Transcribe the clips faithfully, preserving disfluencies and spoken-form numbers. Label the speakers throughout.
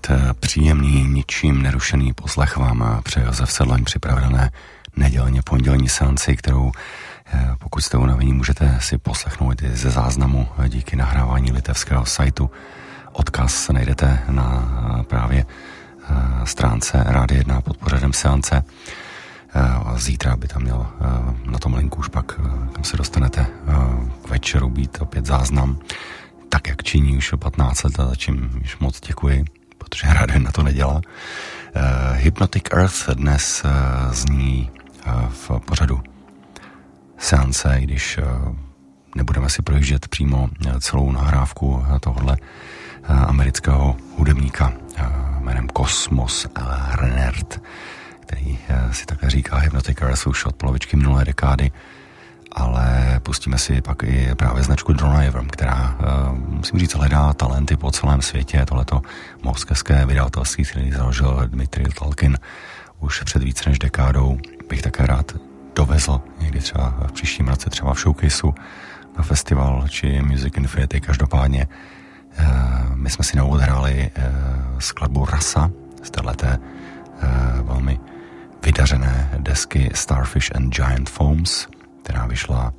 Speaker 1: opět příjemný, ničím nerušený poslech vám přeje Josef Sedlaň připravené nedělně pondělní seanci, kterou pokud jste unavení, můžete si poslechnout i ze záznamu díky nahrávání litevského sajtu. Odkaz najdete na právě stránce Rádia jedna pod pořadem seance. Zítra by tam měl na tom linku už pak, kam se dostanete k večeru, být opět záznam. Tak, jak činí už o patnáct let, a za čím již moc děkuji, protože Rádio na to nedělá. Hypnotic Earth dnes zní v pořadu seance, i když nebudeme si projíždět přímo celou nahrávku tohohle amerického hudebníka jménem Cosmos Rennert, který si také říká Hypnotic Earth už od polovičky minulé dekády, ale pustíme si pak i právě značku Dronivem, která, musím říct, hledá talenty po celém světě. Tohleto moskevské vydavatelství, který založil Dmitry Talkin už před více než dekádou, bych také rád dovezl někdy třeba v příštím roce, třeba v showcaseu na festival či Music Infinity. Každopádně my jsme si na úvod hráli skladbu Rasa z téhleté velmi vydařené desky Starfish and Giant Foams, která vyšla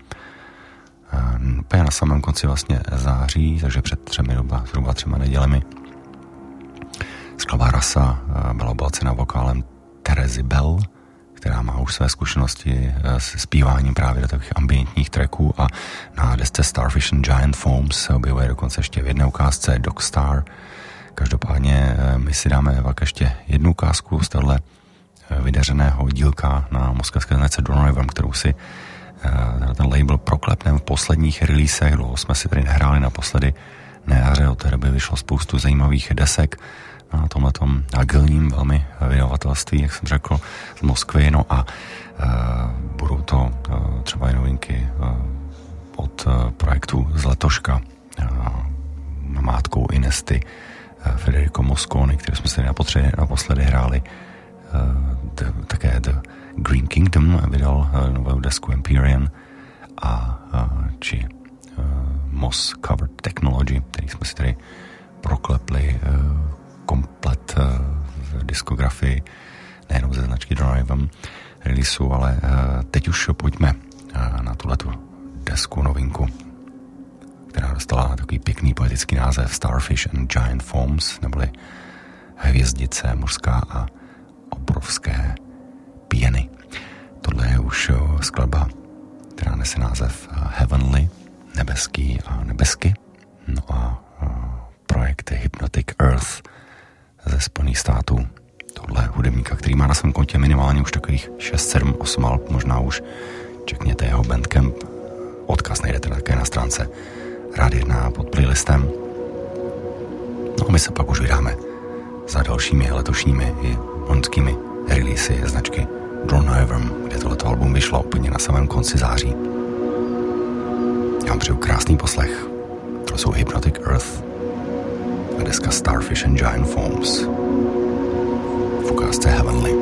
Speaker 1: úplně na samém konci vlastně září, takže před třemi doba, zhruba třema nedělemi. Skladba Rasa byla obalcena vokálem Terezy Bell, která má už své zkušenosti s zpíváním právě do takových ambientních tracků, a na desce Starfish and Giant Foams se objevuje dokonce ještě v jedné ukázce Dog Star. Každopádně my si dáme pak ještě jednu ukázku z tohle vydařeného dílka na moskevské značce Dronivem, kterou si ten label proklepneme v posledních releasech. Dlouho jsme si tady nehráli, naposledy na jaře, od té doby vyšlo spoustu zajímavých desek na tomhletom agilním velmi vydavatelství, jak jsem řekl, z Moskvy. No a uh, budou to uh, třeba i novinky uh, od uh, projektu z letoška uh, namátkou Inesty, uh, Federico Mosconi, který jsme si naposledy, naposledy hráli. Uh, the, také The Green Kingdom vydal uh, novou desku Empyrean, a uh, či uh, Moss Covered Technology, který jsme si tady proklepli uh, komplet v diskografii, nejenom ze značky Dronivem releaseu, ale teď už pojďme na tuhletu desku novinku, která dostala takový pěkný poetický název Starfish and Giant Foams, neboli hvězdice mořská a obrovské pěny. Tohle je už skladba, která nese název Heavenly, nebeský a nebesky. No a projekt Hypnotic Earth ze Spojených států. Tohle hudebníka, který má na svém kontě minimálně už takových šest, sedm, osm alb, možná už čekněte jeho Bandcamp. Odkaz najdete také na stránce Rádia jedna pod playlistem. No a my se pak už vydáme za dalšími letošními i loňskými releasy značky Dronivem, kde tohleto album vyšlo úplně na samém konci září. Já vám přeju krásný poslech. To jsou Hypnotic Earth a deska Starfish and Giant Foams v ukázce Heavenly.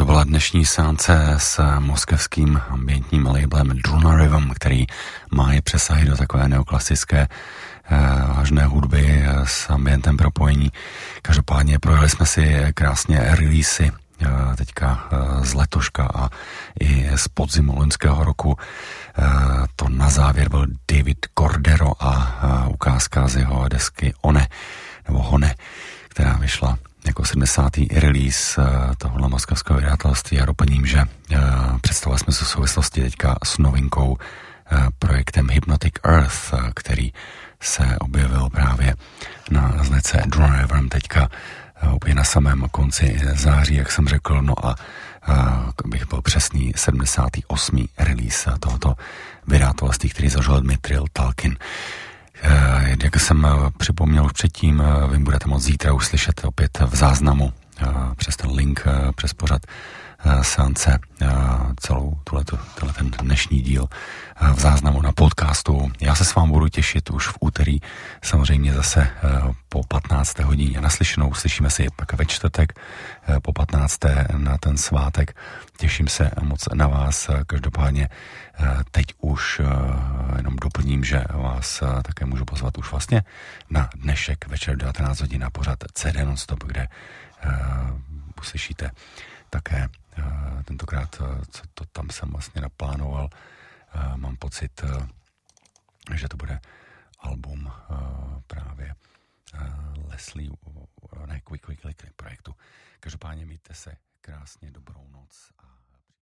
Speaker 1: byla dnešní seance s moskevským ambientním labelem Drona Rhythm, který má i přesahy do takové neoklasické vážné hudby s ambientem propojení. Každopádně projeli jsme si krásně releasy teďka z letoška a i z podzimu loňského roku. To na závěr byl David Cordero a ukázka z jeho desky One, nebo Hone, která vyšla jako sedmdesátý release tohohle moskevského vydavatelství a doplním, že představili jsme se v souvislosti teďka s novinkou projektem Hypnotic Earth, který se objevil právě na značce Drona Rhythm teďka úplně na samém konci září, jak jsem řekl, no a, a bych byl přesný sedmdesátý osmý release tohoto vydavatelství, který zažil Dmitrij Talkin. Jak jsem připomněl už předtím, vy budete moct zítra uslyšet opět v záznamu přes ten link, přes pořad seance, celou tuhleto, tenhle ten dnešní díl v záznamu na podcastu. Já se s vámi budu těšit už v úterý, samozřejmě zase po patnácté hodině naslyšenou. Slyšíme si pak ve čtvrtek po patnácté na ten svátek. Těším se moc na vás. Každopádně teď už jenom doplním, že vás také můžu pozvat už vlastně na dnešek večer devatenáct hodin na pořad C D Non-Stop, kde uslyšíte také tentokrát, co to tam jsem vlastně naplánoval. Mám pocit, že to bude album právě Leslie, ne, Quick Quick Quick projektu. Každopádně mějte se krásně, dobrou noc a